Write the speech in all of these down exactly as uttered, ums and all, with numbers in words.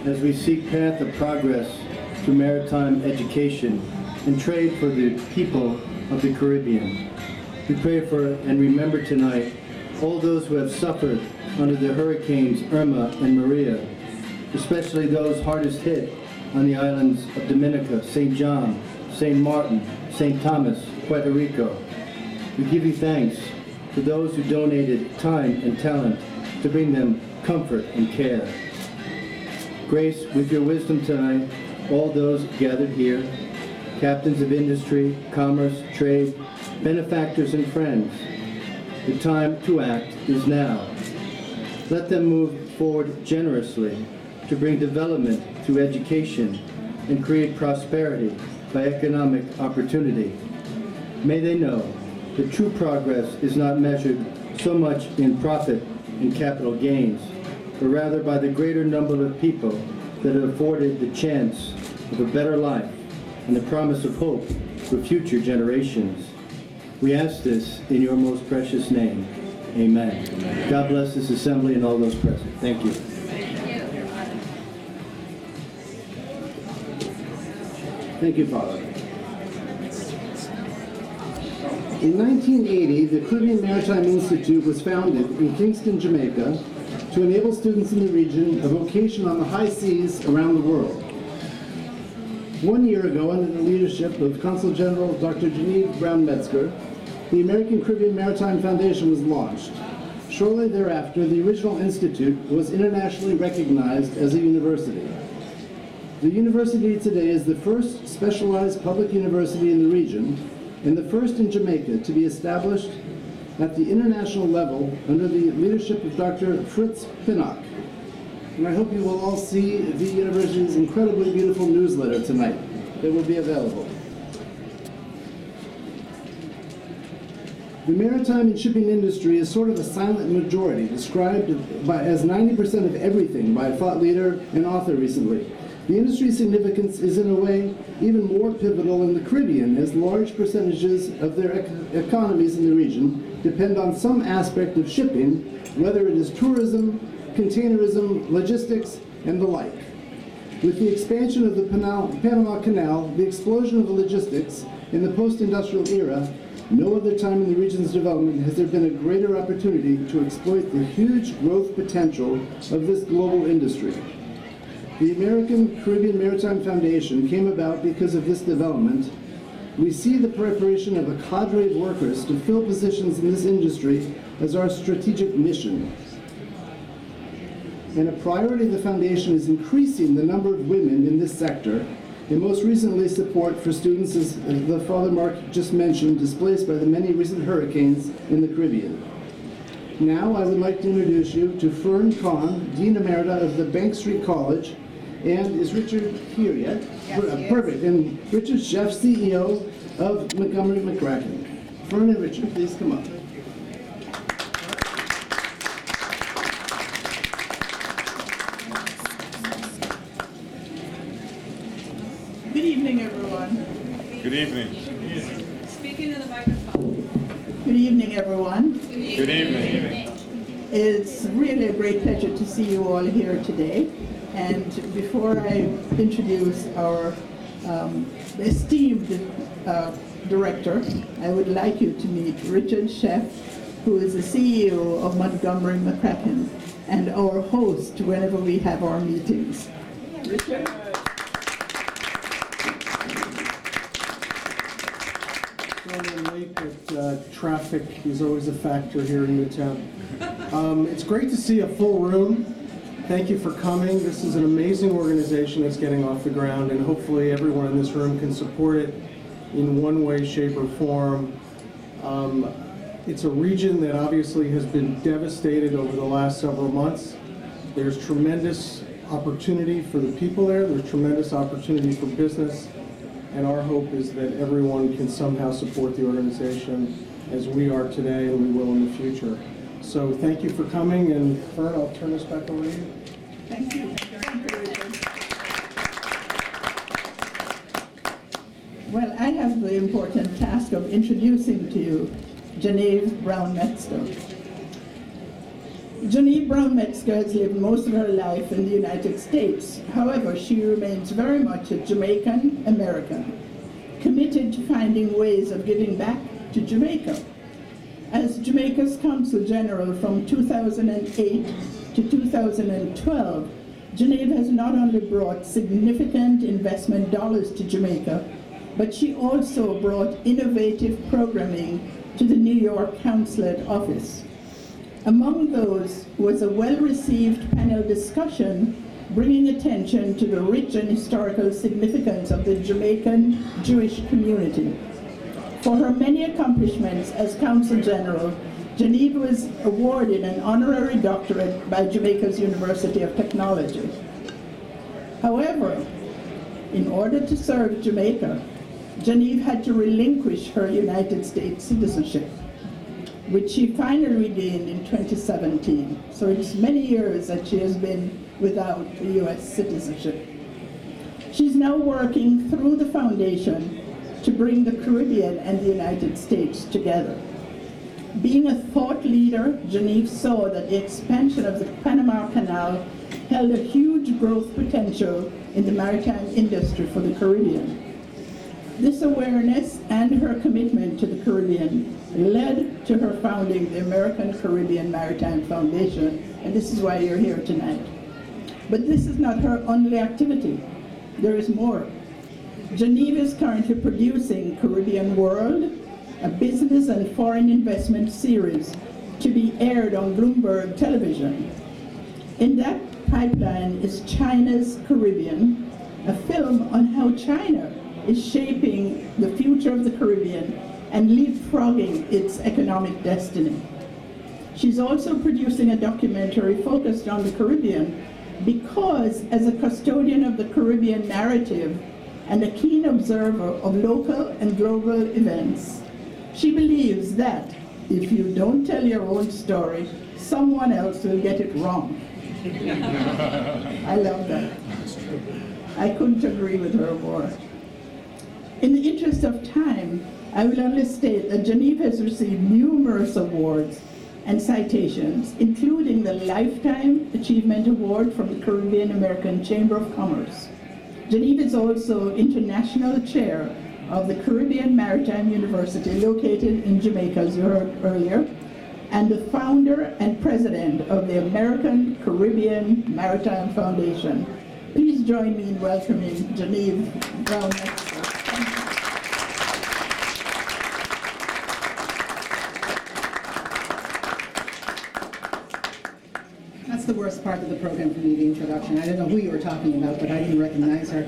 as we seek path of progress through maritime education and trade for the people of the Caribbean. We pray for and remember tonight all those who have suffered under the hurricanes Irma and Maria, especially those hardest hit on the islands of Dominica, Saint John, Saint Martin, Saint Thomas, Puerto Rico. We give you thanks to those who donated time and talent to bring them comfort and care. Grace with your wisdom tonight all those gathered here, captains of industry, commerce, trade, benefactors and friends. The time to act is now. Let them move forward generously to bring development through education and create prosperity by economic opportunity. May they know that true progress is not measured so much in profit and capital gains, but rather by the greater number of people that are afforded the chance of a better life and the promise of hope for future generations. We ask this in your most precious name. Amen. Amen. God bless this assembly and all those present. Thank you. Thank you, Father. In nineteen eighty, the Caribbean Maritime Institute was founded in Kingston, Jamaica, to enable students in the region a vocation on the high seas around the world. One year ago, under the leadership of Consul General Doctor Genevieve Brown-Metzger, the American Caribbean Maritime Foundation was launched. Shortly thereafter, the original institute was internationally recognized as a university. The university today is the first specialized public university in the region and the first in Jamaica to be established at the international level under the leadership of Doctor Fritz Pinnock. And I hope you will all see the university's incredibly beautiful newsletter tonight that will be available. The maritime and shipping industry is sort of a silent majority, described by, as ninety percent of everything by a thought leader and author recently. The industry's significance is in a way even more pivotal in the Caribbean, as large percentages of their ec economies in the region depend on some aspect of shipping, whether it is tourism, containerism, logistics, and the like. With the expansion of the Panama Canal, the explosion of the logistics in the post-industrial era, no other time in the region's development has there been a greater opportunity to exploit the huge growth potential of this global industry. The American Caribbean Maritime Foundation came about because of this development. We see the preparation of a cadre of workers to fill positions in this industry as our strategic mission. And a priority of the foundation is increasing the number of women in this sector, and most recently support for students, as the Father Mark just mentioned, displaced by the many recent hurricanes in the Caribbean. Now I would like to introduce you to Fern Kahn, Dean Emerita of the Bank Street College, and is Richard here yet? Yes, uh, yes. Perfect, and Richard Sheff, C E O of Montgomery McCracken. Fern and Richard, please come up. Good evening, everyone. Good evening. Speaking to the microphone. Good evening, everyone. Good evening. It's really a great pleasure to see you all here today. And before I introduce our um, esteemed uh, director, I would like you to meet Richard Sheff, who is the C E O of Montgomery McCracken and our host whenever we have our meetings. Richard? Running late, but uh, traffic is always a factor here in Midtown. Um, it's great to see a full room. Thank you for coming. This is an amazing organization that's getting off the ground, and hopefully everyone in this room can support it in one way, shape, or form. Um, it's a region that obviously has been devastated over the last several months. There's tremendous opportunity for the people there. There's tremendous opportunity for business. And our hope is that everyone can somehow support the organization as we are today and we will in the future. So thank you for coming, and Fern, I'll turn this back over to you. Thank you. Thank you, Richard. Well, I have the important task of introducing to you Genevieve Brown-Metzger. Genevieve Brown Metzger has lived most of her life in the United States. However, she remains very much a Jamaican American, committed to finding ways of giving back to Jamaica. As Jamaica's Consul General from two thousand eight to two thousand twelve, Genevieve has not only brought significant investment dollars to Jamaica, but she also brought innovative programming to the New York Consulate office. Among those was a well-received panel discussion bringing attention to the rich and historical significance of the Jamaican Jewish community. For her many accomplishments as Consul General, Genevieve was awarded an honorary doctorate by Jamaica's University of Technology. However, in order to serve Jamaica, Genevieve had to relinquish her United States citizenship, which she finally regained in twenty seventeen. So it's many years that she has been without the U S citizenship. She's now working through the foundation to bring the Caribbean and the United States together. Being a thought leader, Genevieve saw that the expansion of the Panama Canal held a huge growth potential in the maritime industry for the Caribbean. This awareness and her commitment to the Caribbean led to her founding the American Caribbean Maritime Foundation, and this is why you're here tonight. But this is not her only activity. There is more. Genevieve is currently producing Caribbean World, a business and foreign investment series to be aired on Bloomberg Television. In that pipeline is China's Caribbean, a film on how China is shaping the future of the Caribbean and leapfrogging its economic destiny. She's also producing a documentary focused on the Caribbean because, as a custodian of the Caribbean narrative and a keen observer of local and global events, she believes that if you don't tell your own story, someone else will get it wrong. I love that. I couldn't agree with her more. In the interest of time, I will only state that Genevieve has received numerous awards and citations, including the Lifetime Achievement Award from the Caribbean American Chamber of Commerce. Genevieve is also International Chair of the Caribbean Maritime University, located in Jamaica, as you heard earlier, and the founder and president of the American Caribbean Maritime Foundation. Please join me in welcoming Genevieve Brown Metzger. That's the worst part of the program for me, the introduction. I don't know who you were talking about, but I didn't recognize her.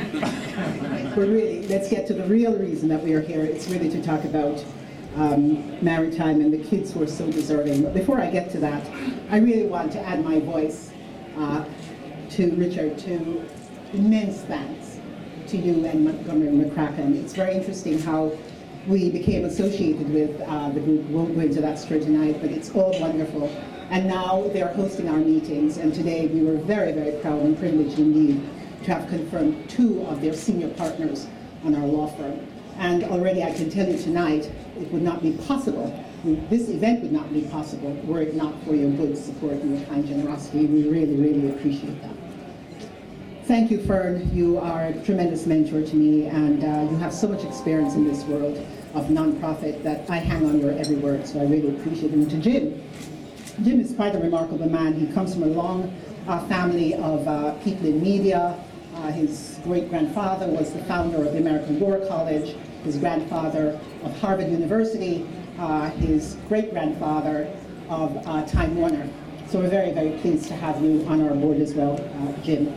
But really, let's get to the real reason that we are here. It's really to talk about um, maritime and the kids who are so deserving. But before I get to that, I really want to add my voice uh, to Richard, to immense thanks to you and Montgomery McCracken. It's very interesting how we became associated with uh, the group. We won't go into that story tonight, but it's all wonderful. And now they're hosting our meetings, and today we were very, very proud and privileged indeed to have confirmed two of their senior partners on our law firm. And already I can tell you tonight, it would not be possible, this event would not be possible were it not for your good support and your kind generosity. We really, really appreciate that. Thank you, Fern. You are a tremendous mentor to me, and uh, you have so much experience in this world of nonprofit that I hang on your every word, so I really appreciate it. And to Jim, Jim is quite a remarkable man. He comes from a long uh, family of uh, people in media. Uh, his great-grandfather was the founder of the American War College, his grandfather of Harvard University, uh, his great-grandfather of uh, Time Warner. So we're very, very pleased to have you on our board as well, uh, Jim.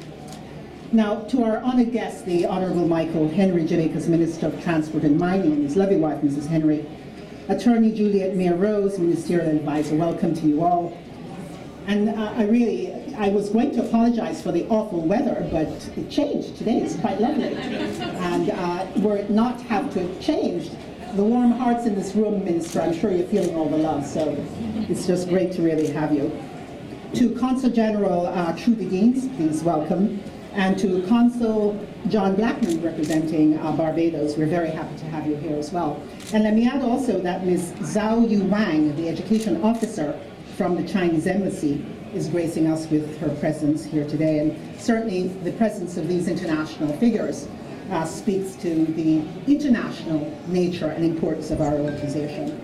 Now, to our honored guest, the Honorable Michael Henry, Jamaica's Minister of Transport and Mining, and his lovely wife, Missus Henry, Attorney Juliet Mayer Rose, Ministerial Advisor, welcome to you all. And uh, I really, I was going to apologize for the awful weather, but it changed today. It's quite lovely. And uh, were it not have to have changed, the warm hearts in this room, Minister, I'm sure you're feeling all the love, so it's just great to really have you. To Consul General uh, Trudy Deans, please welcome. And to Consul John Blackman, representing uh, Barbados, we're very happy to have you here as well. And let me add also that Miz Zhao Yu Wang, the Education Officer from the Chinese embassy is gracing us with her presence here today. And certainly the presence of these international figures uh, speaks to the international nature and importance of our organization.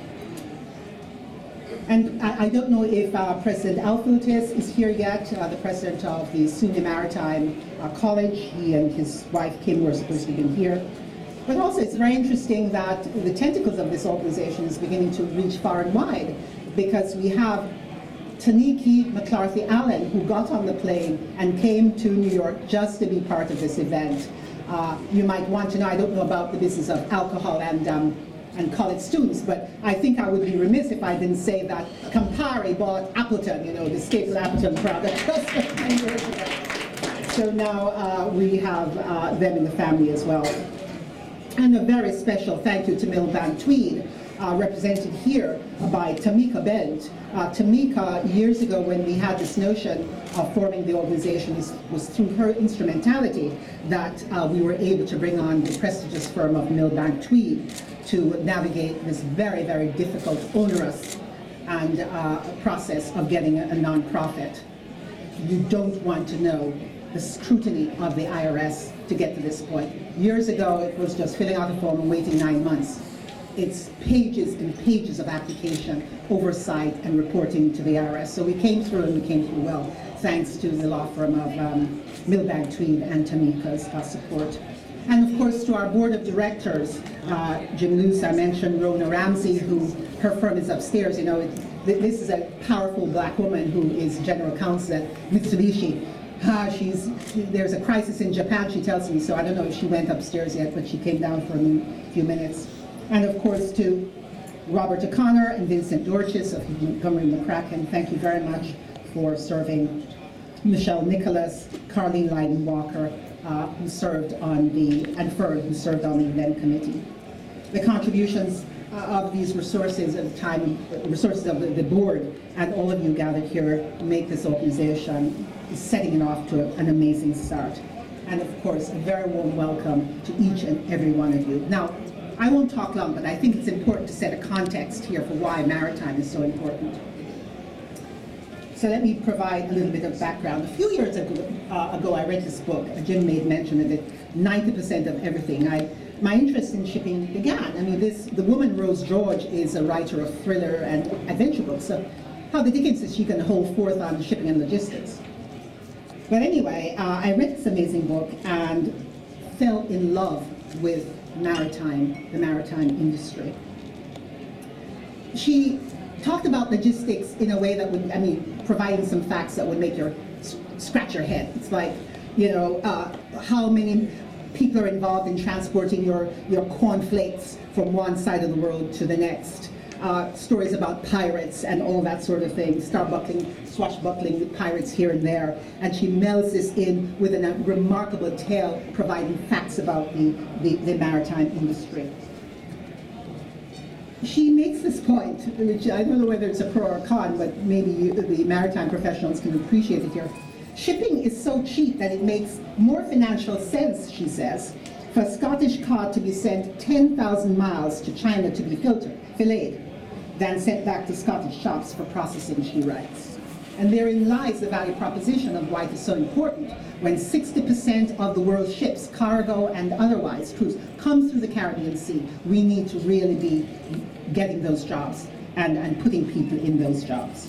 And I, I don't know if uh, President Alfoutis is here yet, uh, the president of the SUNY Maritime uh, College. He and his wife Kim were supposed to be here. But also it's very interesting that the tentacles of this organization is beginning to reach far and wide, because we have Taniki McCarthy Allen, who got on the plane and came to New York just to be part of this event. Uh, you might want to know, I don't know about the business of alcohol and um, and college students, but I think I would be remiss if I didn't say that Campari bought Appleton, you know, the staple Appleton product. So now uh, we have uh, them in the family as well. And a very special thank you to Millbank Tweed, uh, represented here by Tamika Bent. Uh, Tamika, years ago when we had this notion of forming the organization, was, was through her instrumentality that uh, we were able to bring on the prestigious firm of Millbank Tweed to navigate this very, very difficult, onerous and uh, process of getting a, a nonprofit. You don't want to know the scrutiny of the I R S to get to this point. Years ago, it was just filling out a form and waiting nine months. It's pages and pages of application, oversight, and reporting to the I R S. So we came through, and we came through well, thanks to the law firm of um, Millbank Tweed and Tamika's uh, support. And of course, to our board of directors, uh, Jim Luce, I mentioned Rona Ramsey, who her firm is upstairs. You know, it, th this is a powerful black woman who is general counsel at Mitsubishi. Uh, she's, there's a crisis in Japan, she tells me, so I don't know if she went upstairs yet, but she came down for a few minutes. And of course to Robert O'Connor and Vincent Dorchis of Montgomery McCracken, thank you very much for serving. Michelle Nicholas, Carleen Leiden Walker, uh, who served on the, and Ferd, who served on the event committee. The contributions uh, of these resources at the time, resources of the, the board, and all of you gathered here make this organization, setting it off to a, an amazing start. And of course, a very warm welcome to each and every one of you. Now, I won't talk long, but I think it's important to set a context here for why maritime is so important. So let me provide a little bit of background. A few years ago, uh, ago I read this book. Jim made mention of it, ninety percent of everything. I, my interest in shipping began. I mean, this, the woman Rose George is a writer of thriller and adventure books. So how the dickens is she going to hold forth on shipping and logistics? But anyway, uh, I read this amazing book and fell in love with maritime, the maritime industry. She talked about logistics in a way that would, I mean, providing some facts that would make your scratch your head. It's like, you know, uh, how many people are involved in transporting your, your cornflakes from one side of the world to the next. Uh, stories about pirates and all that sort of thing, starbuckling, swashbuckling with pirates here and there. And she melds this in with a remarkable tale, providing facts about the, the, the maritime industry. She makes this point, which I don't know whether it's a pro or a con, but maybe you, the maritime professionals can appreciate it here. Shipping is so cheap that it makes more financial sense, she says, for a Scottish cod to be sent ten thousand miles to China to be filtered, filleted, than sent back to Scottish shops for processing, she writes. And therein lies the value proposition of why it is so important. When sixty percent of the world's ships, cargo and otherwise, cruise, come through the Caribbean Sea, we need to really be getting those jobs and, and putting people in those jobs.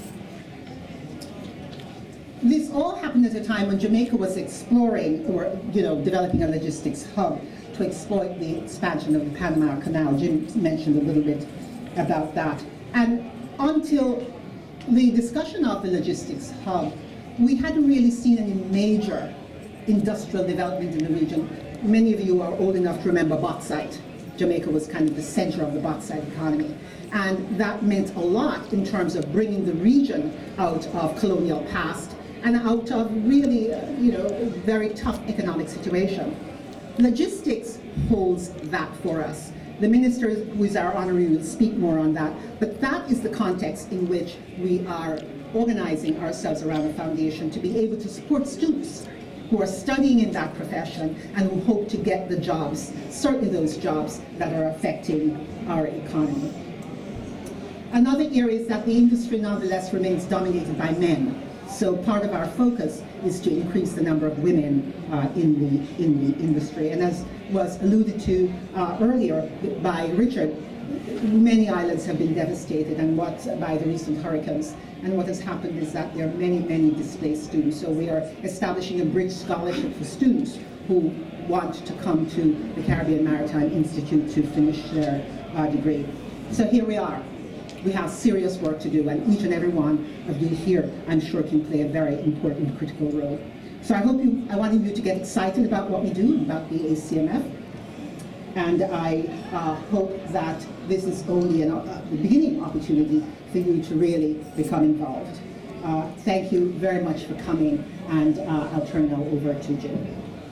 This all happened at a time when Jamaica was exploring, or you know, developing a logistics hub to exploit the expansion of the Panama Canal. Jim mentioned a little bit about that. And until the discussion of the logistics hub, we hadn't really seen any major industrial development in the region. Many of you are old enough to remember bauxite. Jamaica was kind of the center of the bauxite economy. And that meant a lot in terms of bringing the region out of colonial past and out of really, uh, you know, very tough economic situation. Logistics holds that for us. The minister, who is our honoree, will speak more on that, but that is the context in which we are organizing ourselves around a foundation to be able to support students who are studying in that profession and who hope to get the jobs, certainly those jobs that are affecting our economy. Another area is that the industry nonetheless remains dominated by men. So part of our focus is to increase the number of women uh, in the in the industry. And as was alluded to uh, earlier by Richard, many islands have been devastated and what by the recent hurricanes. And what has happened is that there are many, many displaced students. So we are establishing a bridge scholarship for students who want to come to the Caribbean Maritime Institute to finish their uh, degree. So here we are. We have serious work to do, and each and every one of you here, I'm sure, can play a very important, critical role. So I hope you, I wanted you to get excited about what we do, about the A C M F, and I uh, hope that this is only an, uh, the beginning opportunity for you to really become involved. Uh, thank you very much for coming, and uh, I'll turn now over to Jim.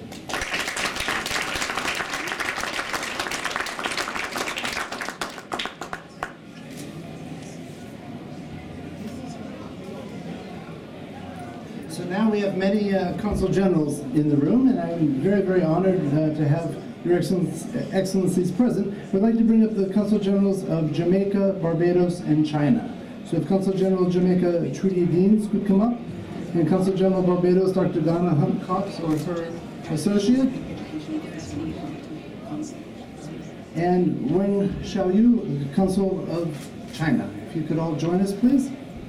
So now we have many uh, consul generals in the room, and I'm very, very honored uh, to have Your Excellencies, Excellencies present. I'd like to bring up the consul generals of Jamaica, Barbados, and China. So if Consul General of Jamaica, Trudy Deans, could come up, and Consul General of Barbados, Doctor Donna Hunt Cox, or her associate, and Wen Xiaoyu, the Consul of China. If you could all join us, please.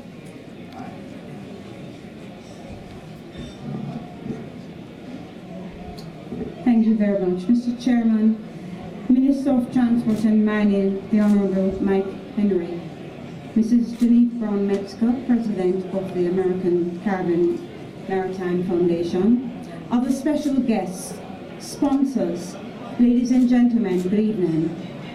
Thank you very much, Mister Chairman, Minister of Transport and Mining, the Honorable Mike Henry, Missus Denise Brown Metzger, President of the American Caribbean Maritime Foundation, other special guests, sponsors, ladies and gentlemen, good evening.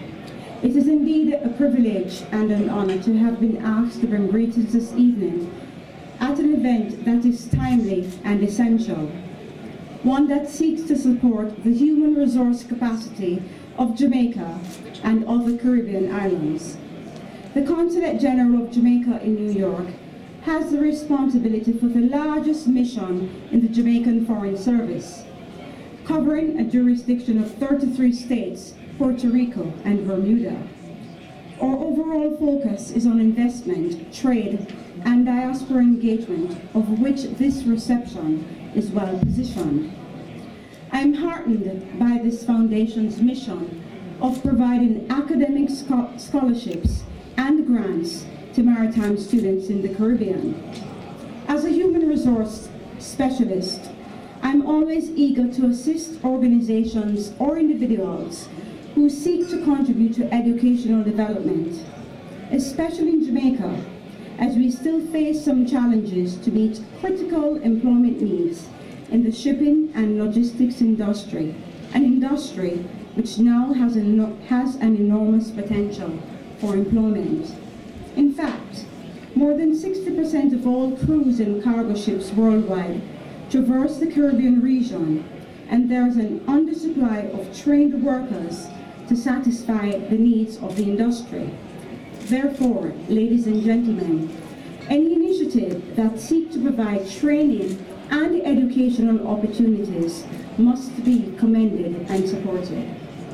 It is indeed a privilege and an honor to have been asked to bring greetings this evening at an event that is timely and essential, one that seeks to support the human resource capacity of Jamaica and other Caribbean islands. The Consulate General of Jamaica in New York has the responsibility for the largest mission in the Jamaican Foreign Service, covering a jurisdiction of thirty-three states, Puerto Rico, and Bermuda. Our overall focus is on investment, trade, and diaspora engagement, of which this reception is well positioned. I am heartened by this foundation's mission of providing academic scho- scholarships and grants to maritime students in the Caribbean. As a human resource specialist, I'm always eager to assist organizations or individuals who seek to contribute to educational development, especially in Jamaica, as we still face some challenges to meet critical employment needs in the shipping and logistics industry, an industry which now has, an, has an enormous potential for employment. In fact, more than sixty percent of all cruise and cargo ships worldwide traverse the Caribbean region, and there is an undersupply of trained workers to satisfy the needs of the industry. Therefore, ladies and gentlemen, any initiative that seeks to provide training and educational opportunities must be commended and supported.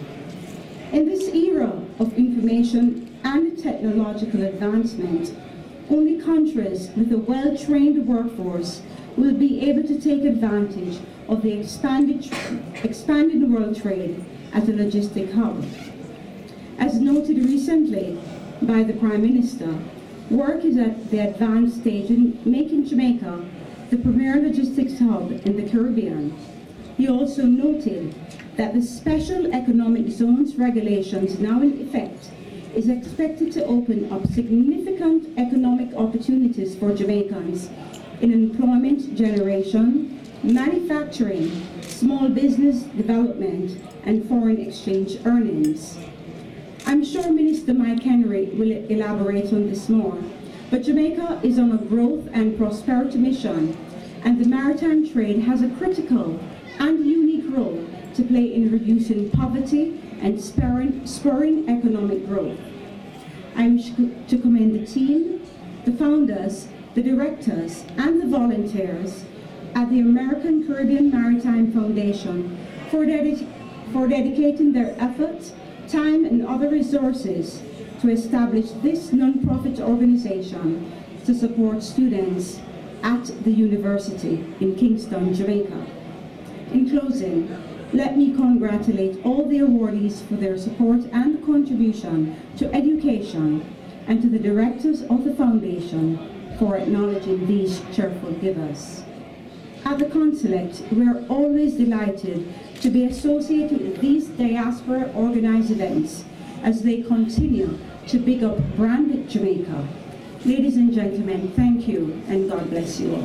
In this era of information and technological advancement, only countries with a well-trained workforce will be able to take advantage of the expanded, expanded world trade as a logistic hub. As noted recently by the Prime Minister, work is at the advanced stage in making Jamaica the premier logistics hub in the Caribbean. He also noted that the Special Economic Zones regulations now in effect is expected to open up significant economic opportunities for Jamaicans in employment generation, manufacturing, small business development, and foreign exchange earnings. I'm sure Minister Mike Henry will elaborate on this more, but Jamaica is on a growth and prosperity mission, and the maritime trade has a critical and unique role to play in reducing poverty and spurring, spurring economic growth. I wish to commend the team, the founders, the directors, and the volunteers at the American Caribbean Maritime Foundation for, dedi- for dedicating their effort, time, and other resources to establish this non-profit organization to support students at the university in Kingston, Jamaica. In closing, let me congratulate all the awardees for their support and contribution to education, and to the directors of the foundation for acknowledging these cheerful givers. At the Consulate, we are always delighted to be associated with these diaspora organized events as they continue to big up brand Jamaica. Ladies and gentlemen, thank you, and God bless you all.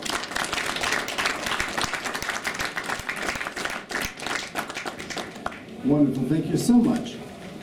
Wonderful, thank you so much.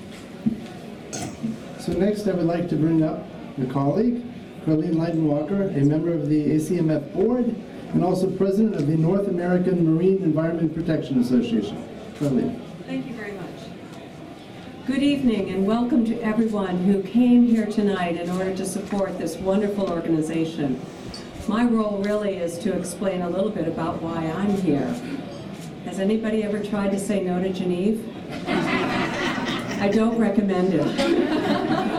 So next I would like to bring up a colleague, Carleen Leiden-Walker, a member of the A C M F board and also president of the North American Marine Environment Protection Association. Carleen. Thank you very much. Good evening and welcome to everyone who came here tonight in order to support this wonderful organization. My role really is to explain a little bit about why I'm here. Has anybody ever tried to say no to Geneve? I don't recommend it.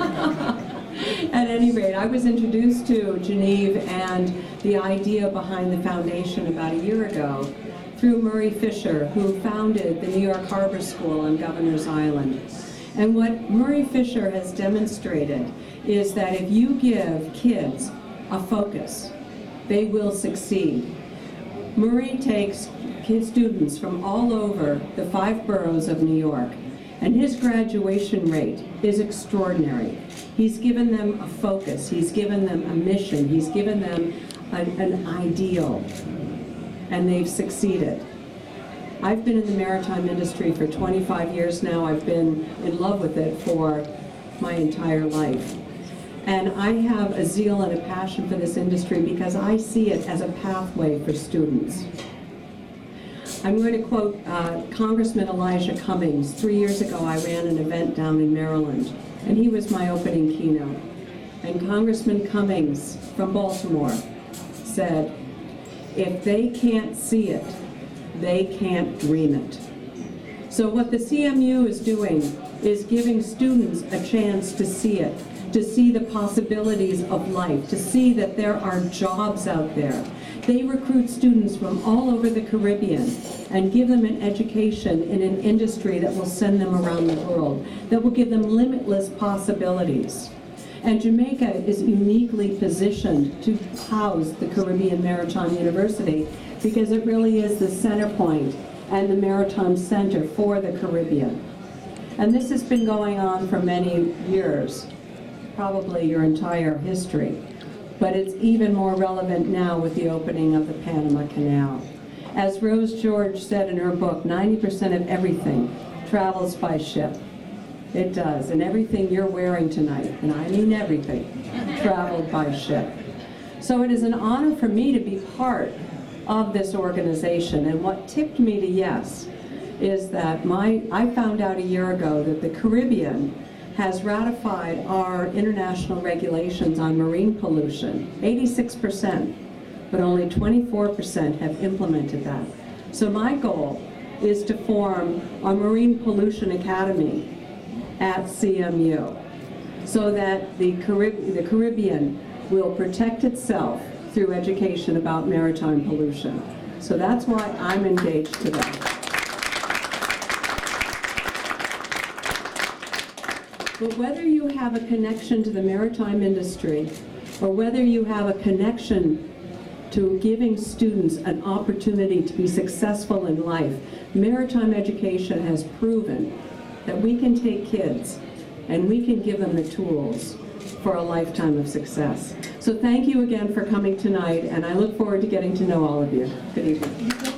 At any rate, I was introduced to Geneve and the idea behind the foundation about a year ago through Murray Fisher, who founded the New York Harbor School on Governor's Island. And what Murray Fisher has demonstrated is that if you give kids a focus, they will succeed. Murray takes his students from all over the five boroughs of New York, and his graduation rate is extraordinary. He's given them a focus, he's given them a mission, he's given them an, an ideal, and they've succeeded. I've been in the maritime industry for twenty-five years now. I've been in love with it for my entire life. And I have a zeal and a passion for this industry because I see it as a pathway for students. I'm going to quote uh, Congressman Elijah Cummings. Three years ago, I ran an event down in Maryland, and he was my opening keynote. And Congressman Cummings from Baltimore said, if they can't see it, they can't dream it. So what the C M U is doing is giving students a chance to see it, to see the possibilities of life, to see that there are jobs out there. They recruit students from all over the Caribbean and give them an education in an industry that will send them around the world, that will give them limitless possibilities. And Jamaica is uniquely positioned to house the Caribbean Maritime University because it really is the center point and the maritime center for the Caribbean. And this has been going on for many years, probably your entire history. But it's even more relevant now with the opening of the Panama Canal. As Rose George said in her book, ninety percent of everything travels by ship. It does, and everything you're wearing tonight, and I mean everything, traveled by ship. So it is an honor for me to be part of this organization, and what tipped me to yes is that my, I found out a year ago that the Caribbean has ratified our international regulations on marine pollution, eighty-six percent, but only twenty-four percent have implemented that. So my goal is to form a Marine Pollution Academy at C M U so that the, Carib the Caribbean will protect itself through education about maritime pollution. So that's why I'm engaged today. But whether you have a connection to the maritime industry or whether you have a connection to giving students an opportunity to be successful in life, maritime education has proven that we can take kids and we can give them the tools for a lifetime of success. So thank you again for coming tonight, and I look forward to getting to know all of you. Good evening.